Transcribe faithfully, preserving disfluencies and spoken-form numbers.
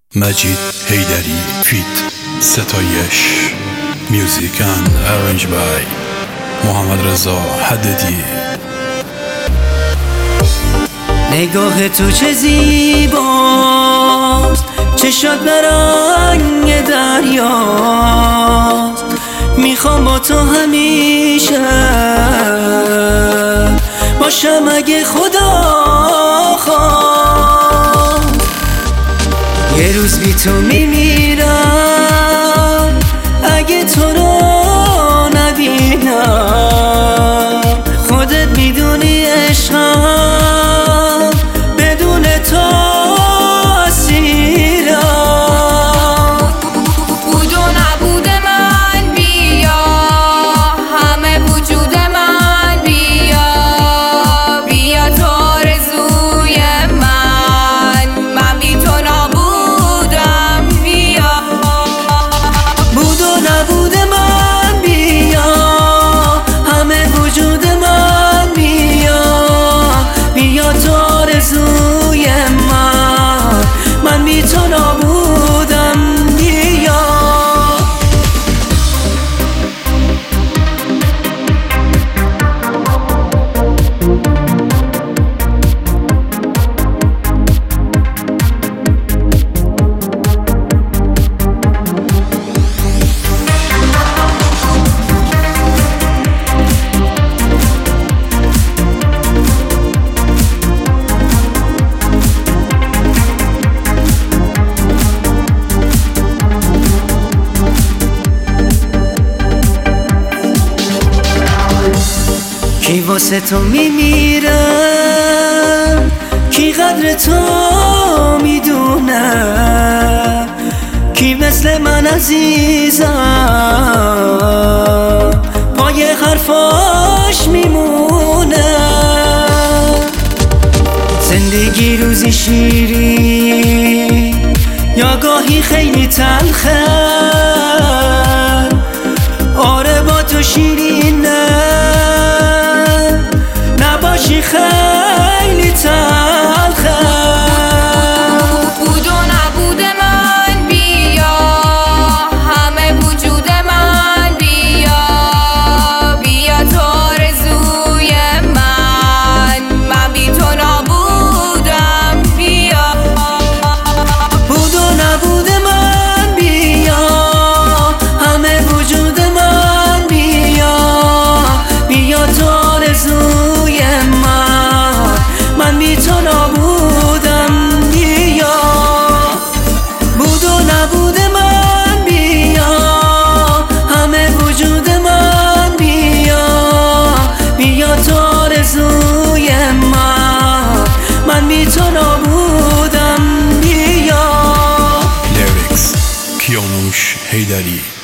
مجید حیدری فیت ستایش میوزیک اند ارنج بای محمد رضا حددی. نگاه تو چه زیباست، چشات به رنگ دریاست. میخوام با تو همیشه باشم اگه خدا خواست. یه روز بی تو میمیرم اگه تو رو نبینم. خودت میدونی عشقم بدون تو اسیرم. بود و نبود من بیا، همه وجود من بیا. بیا تو آرزوی من، من بی تو نبودم. بیا بود و نبود من بیا، همه وجود من بیا. بیا تو آرزوی من، من بی تو نبودم. بیا کی واسه تو میمیره، کی قدر تو میدونه، کی مثل من عزیزم پای حرفاش میمونه. زندگی روزی شیری یا گاهی خیلی تلخه، آره با تو شیرینه، نباشی خیلی تلخه. بود و نبود من بیا، همه وجود من بیا. بیا تو آرزوی من، من بی تو نبودم. بیا بود و نبود من بیا، همه وجود من بیا. بیا تو آرزوی من، من بی تو نبودم. بیا بود و نبود من بیا، همه وجود من بیا. بیا تو آرزوی من، من بی تو نبودم. بیا لیریکس کیانوش حیدری.